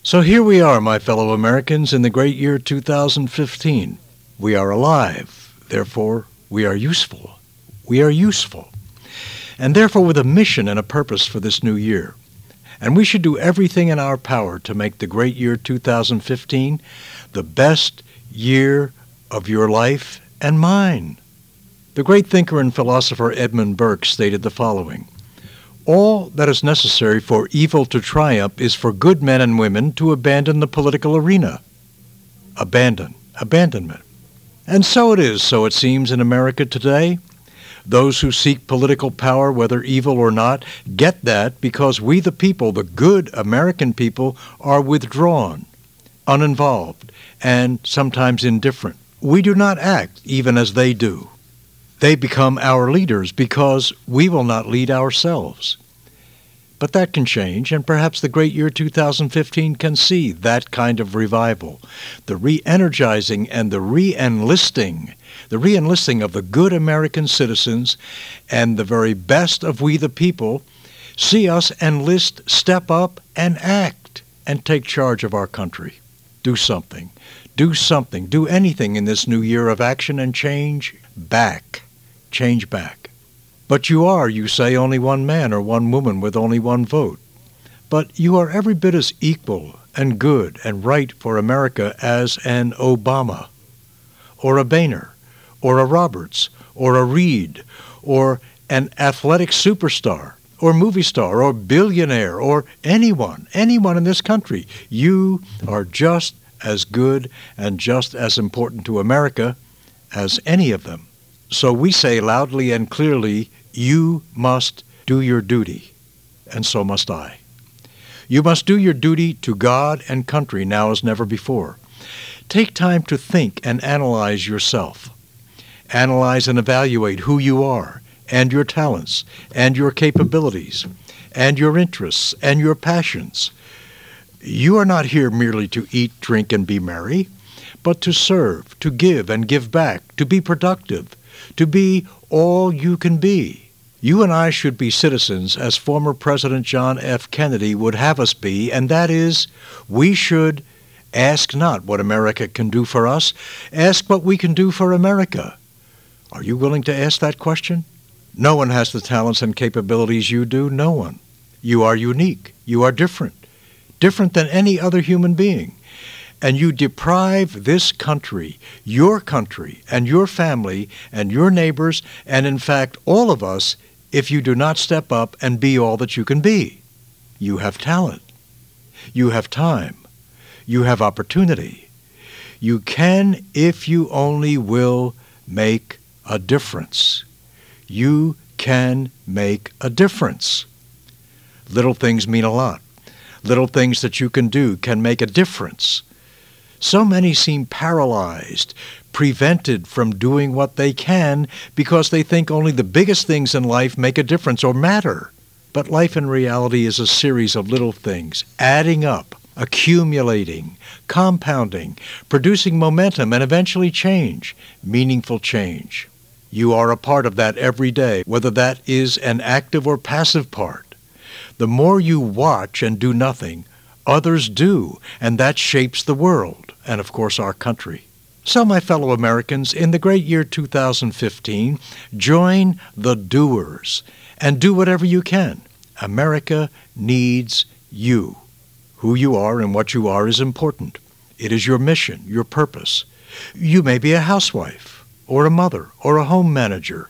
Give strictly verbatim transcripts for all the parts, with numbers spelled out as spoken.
So here we are, my fellow Americans, in the great year two thousand fifteen. We are alive, therefore we are useful. We are useful, and therefore with a mission and a purpose for this new year. And we should do everything in our power to make the great year two thousand fifteen the best year of your life and mine. The great thinker and philosopher Edmund Burke stated the following: "All that is necessary for evil to triumph is for good men and women to abandon the political arena." Abandon, abandonment. And so it is, so it seems, in America today. Those who seek political power, whether evil or not, get that because we the people, the good American people, are withdrawn, uninvolved, and sometimes indifferent. We do not act even as they do. They become our leaders because we will not lead ourselves. But that can change, and perhaps the great year two thousand fifteen can see that kind of revival, the re-energizing and the re-enlisting, the re-enlisting of the good American citizens and the very best of we the people. See us enlist, step up, and act, and take charge of our country. Do something. Do something. Do anything in this new year of action and change back. Change back. But you are, you say, only one man or one woman with only one vote. But you are every bit as equal and good and right for America as an Obama, or a Boehner, or a Roberts, or a Reid, or an athletic superstar, or movie star, or billionaire, or anyone, anyone in this country. You are just as good and just as important to America as any of them. So we say loudly and clearly, you must do your duty, and so must I. You must do your duty to God and country now as never before. Take time to think and analyze yourself. Analyze and evaluate who you are, and your talents, and your capabilities, and your interests, and your passions. You are not here merely to eat, drink, and be merry, but to serve, to give and give back, to be productive, to be all you can be. You and I should be citizens as former President John F. Kennedy would have us be, and that is, we should ask not what America can do for us, ask what we can do for America. Are you willing to ask that question? No one has the talents and capabilities you do, no one. You are unique. You are different, different than any other human being. And you deprive this country, your country, and your family, and your neighbors, and in fact all of us, if you do not step up and be all that you can be. You have talent. You have time. You have opportunity. You can, if you only will, make a difference. You can make a difference. Little things mean a lot. Little things that you can do can make a difference. So many seem paralyzed, prevented from doing what they can because they think only the biggest things in life make a difference or matter. But life in reality is a series of little things, adding up, accumulating, compounding, producing momentum, and eventually change, meaningful change. You are a part of that every day, whether that is an active or passive part. The more you watch and do nothing, others do, and that shapes the world, and of course our country. So, my fellow Americans, in the great year two thousand fifteen, join the doers and do whatever you can. America needs you. Who you are and what you are is important. It is your mission, your purpose. You may be a housewife, or a mother, or a home manager.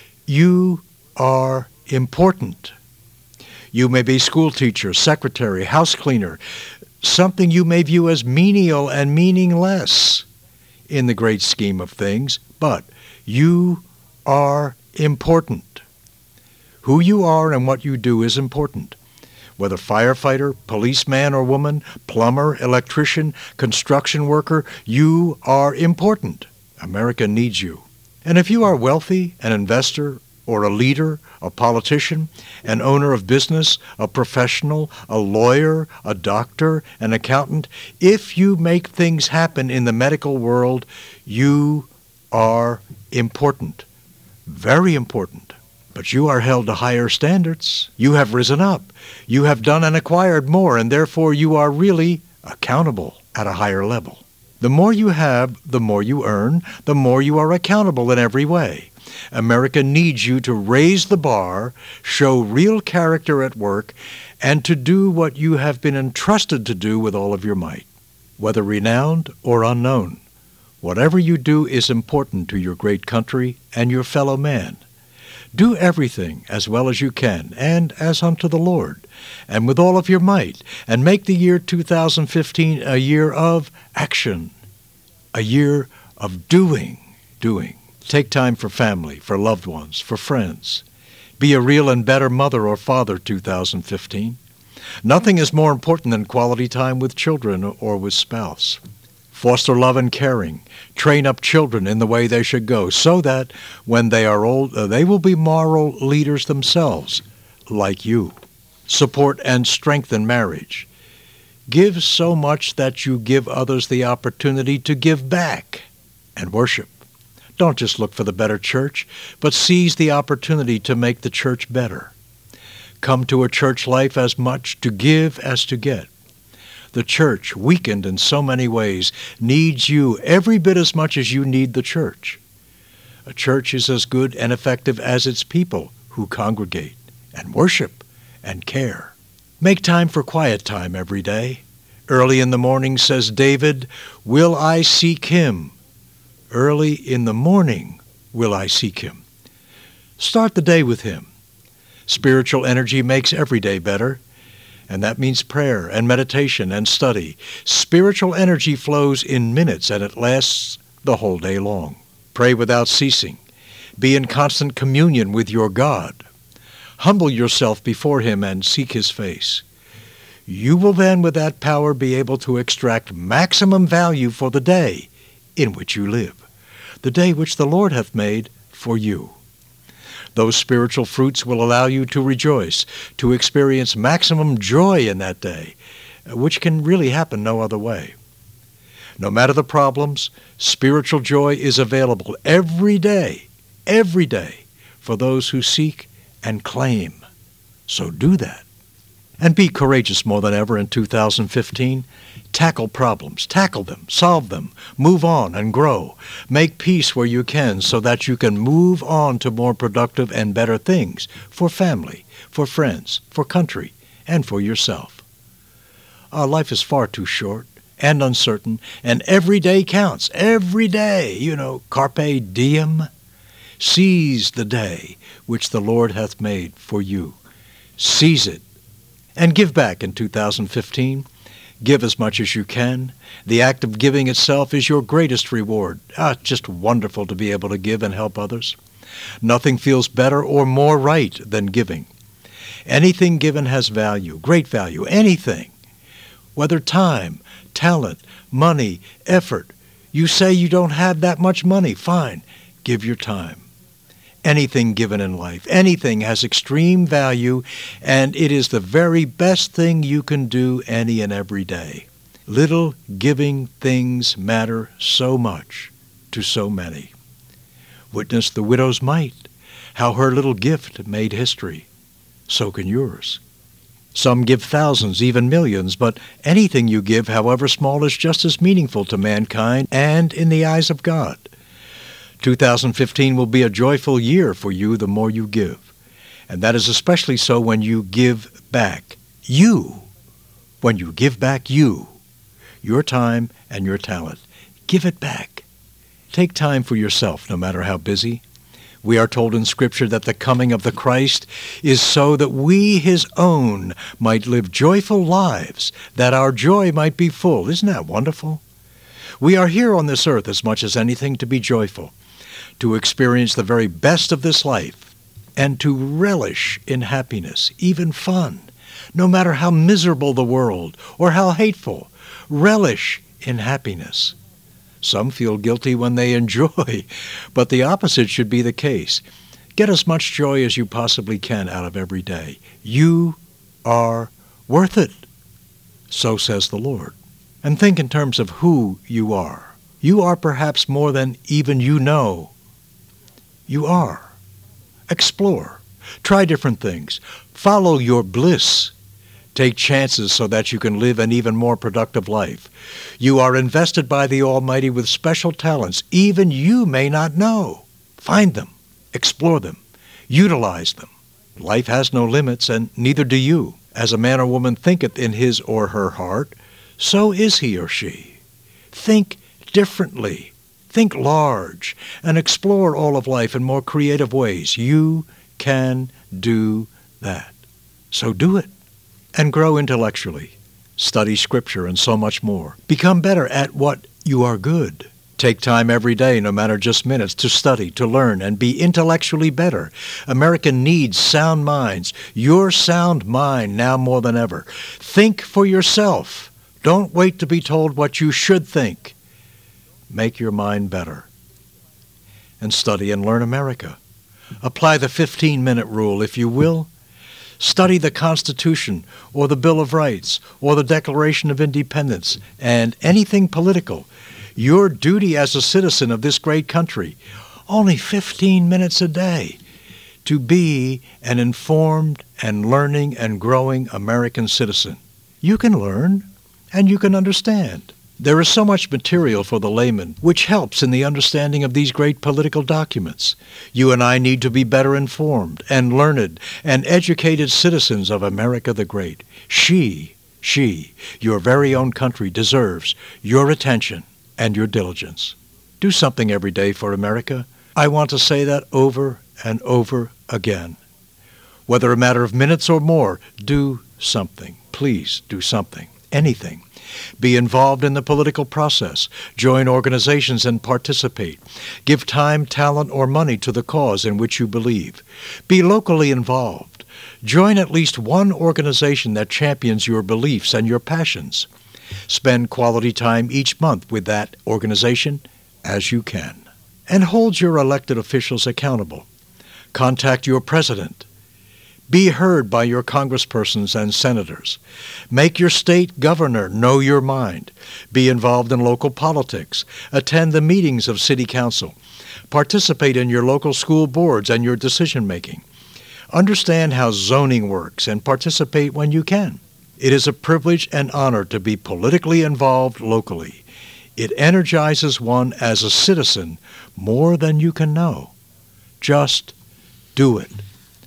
You are important. You may be school teacher, secretary, house cleaner, something you may view as menial and meaningless in the great scheme of things, but you are important. Who you are and what you do is important. Whether firefighter, policeman or woman, plumber, electrician, construction worker, you are important. America needs you. And if you are wealthy, an investor, or a leader, a politician, an owner of business, a professional, a lawyer, a doctor, an accountant, if you make things happen in the medical world, you are important, very important. But you are held to higher standards. You have risen up. You have done and acquired more, and therefore you are really accountable at a higher level. The more you have, the more you earn, the more you are accountable in every way. America needs you to raise the bar, show real character at work, and to do what you have been entrusted to do with all of your might, whether renowned or unknown. Whatever you do is important to your great country and your fellow man. Do everything as well as you can, and as unto the Lord, and with all of your might, and make the year two thousand fifteen a year of action, a year of doing, doing. Take time for family, for loved ones, for friends. Be a real and better mother or father two thousand fifteen. Nothing is more important than quality time with children or with spouse. Foster love and caring. Train up children in the way they should go, so that when they are old, uh, they will be moral leaders themselves, like you. Support and strengthen marriage. Give so much that you give others the opportunity to give back. And worship. Don't just look for the better church, but seize the opportunity to make the church better. Come to a church life as much to give as to get. The church, weakened in so many ways, needs you every bit as much as you need the church. A church is as good and effective as its people who congregate and worship and care. Make time for quiet time every day. Early in the morning, says David, will I seek him. Early in the morning will I seek him. Start the day with him. Spiritual energy makes every day better, and that means prayer and meditation and study. Spiritual energy flows in minutes, and it lasts the whole day long. Pray without ceasing. Be in constant communion with your God. Humble yourself before him and seek his face. You will then, with that power, be able to extract maximum value for the day in which you live, the day which the Lord hath made for you. Those spiritual fruits will allow you to rejoice, to experience maximum joy in that day, which can really happen no other way. No matter the problems, spiritual joy is available every day, every day, for those who seek and claim. So do that. And be courageous more than ever in two thousand fifteen. Tackle problems, tackle them, solve them, move on and grow. Make peace where you can so that you can move on to more productive and better things for family, for friends, for country, and for yourself. Our life is far too short and uncertain, and every day counts. Every day, you know, carpe diem. Seize the day which the Lord hath made for you. Seize it. And give back in two thousand fifteen. Give as much as you can. The act of giving itself is your greatest reward. Ah, it's just wonderful to be able to give and help others. Nothing feels better or more right than giving. Anything given has value, great value, anything. Whether time, talent, money, effort. You say you don't have that much money. Fine, give your time. Anything given in life, anything has extreme value, and it is the very best thing you can do any and every day. Little giving things matter so much to so many. Witness the widow's mite, how her little gift made history. So can yours. Some give thousands, even millions, but anything you give, however small, is just as meaningful to mankind and in the eyes of God. two thousand fifteen will be a joyful year for you the more you give. And that is especially so when you give back. You. When you give back you. Your time and your talent. Give it back. Take time for yourself, no matter how busy. We are told in Scripture that the coming of the Christ is so that we, his own, might live joyful lives, that our joy might be full. Isn't that wonderful? We are here on this earth as much as anything to be joyful, to experience the very best of this life, and to relish in happiness, even fun, no matter how miserable the world or how hateful. Relish in happiness. Some feel guilty when they enjoy, but the opposite should be the case. Get as much joy as you possibly can out of every day. You are worth it, so says the Lord. And think in terms of who you are. You are perhaps more than even you know. You are. Explore. Try different things. Follow your bliss. Take chances so that you can live an even more productive life. You are invested by the Almighty with special talents even you may not know. Find them, explore them, utilize them. Life has no limits, and neither do you. As a man or woman thinketh in his or her heart, so is he or she. Think differently. Think large, and explore all of life in more creative ways. You can do that. So do it. And grow intellectually. Study Scripture and so much more. Become better at what you are good. Take time every day, no matter just minutes, to study, to learn, and be intellectually better. America needs sound minds. Your sound mind now more than ever. Think for yourself. Don't wait to be told what you should think. Make your mind better. And study and learn America. Apply the fifteen-minute rule, if you will. Study the Constitution, or the Bill of Rights, or the Declaration of Independence, and anything political. Your duty as a citizen of this great country, only fifteen minutes a day, to be an informed and learning and growing American citizen. You can learn, and you can understand. There is so much material for the layman, which helps in the understanding of these great political documents. You and I need to be better informed and learned and educated citizens of America the Great. She, she, your very own country deserves your attention and your diligence. Do something every day for America. I want to say that over and over again. Whether a matter of minutes or more, do something. Please do something. Anything. Be involved in the political process. Join organizations and participate. Give time, talent, or money to the cause in which you believe. Be locally involved. Join at least one organization that champions your beliefs and your passions. Spend quality time each month with that organization as you can. And hold your elected officials accountable. Contact your president. Be heard by your congresspersons and senators. Make your state governor know your mind. Be involved in local politics. Attend the meetings of city council. Participate in your local school boards and your decision-making. Understand how zoning works and participate when you can. It is a privilege and honor to be politically involved locally. It energizes one as a citizen more than you can know. Just do it.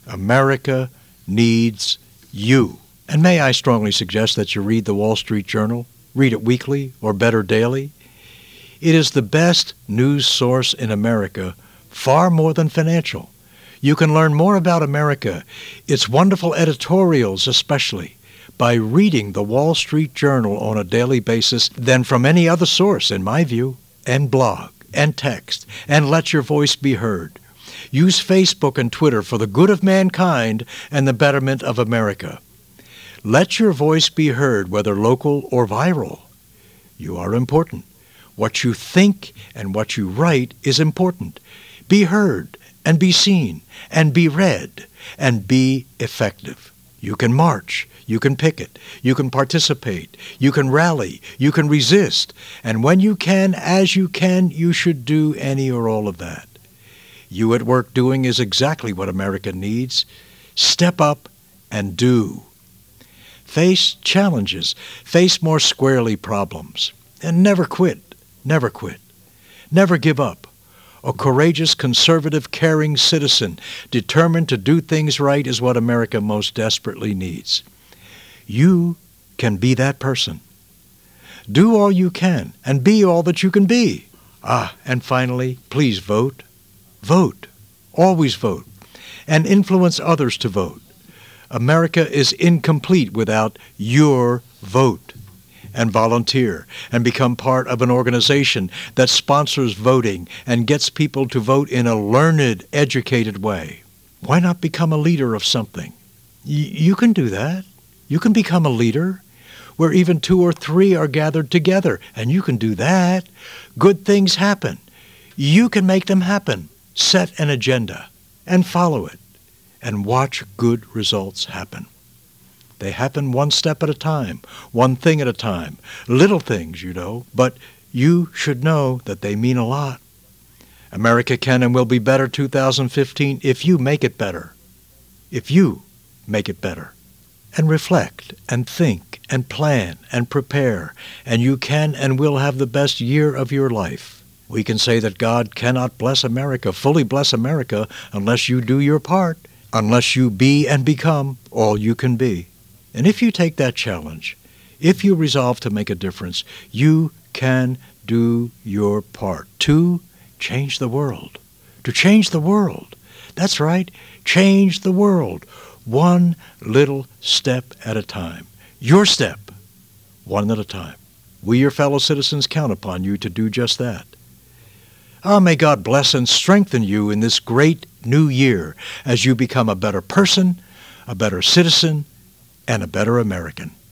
America needs you. And may I strongly suggest that you read the Wall Street Journal, read it weekly or better daily. It is the best news source in America, far more than financial. You can learn more about America, its wonderful editorials especially, by reading the Wall Street Journal on a daily basis than from any other source, in my view, and blog, and text, and let your voice be heard. Use Facebook and Twitter for the good of mankind and the betterment of America. Let your voice be heard, whether local or viral. You are important. What you think and what you write is important. Be heard and be seen and be read and be effective. You can march. You can picket. You can participate. You can rally. You can resist. And when you can, as you can, you should do any or all of that. You at work doing is exactly what America needs. Step up and do. Face challenges. Face more squarely problems. And never quit. Never quit. Never give up. A courageous, conservative, caring citizen determined to do things right is what America most desperately needs. You can be that person. Do all you can and be all that you can be. Ah, and finally, please vote. Vote. Always vote. And influence others to vote. America is incomplete without your vote. And volunteer and become part of an organization that sponsors voting and gets people to vote in a learned, educated way. Why not become a leader of something? Y- you can do that. You can become a leader where even two or three are gathered together, and you can do that. Good things happen. You can make them happen. Set an agenda and follow it and watch good results happen. They happen one step at a time, one thing at a time, little things, you know, but you should know that they mean a lot. America can and will be better two thousand fifteen if you make it better. If you make it better. and reflect and think and plan and prepare, and you can and will have the best year of your life. We can say that God cannot bless America, fully bless America, unless you do your part, unless you be and become all you can be. And if you take that challenge, if you resolve to make a difference, you can do your part to change the world. To change the world. That's right, change the world. One little step at a time. Your step, one at a time. We, your fellow citizens, count upon you to do just that. Ah, may God bless and strengthen you in this great new year as you become a better person, a better citizen, and a better American.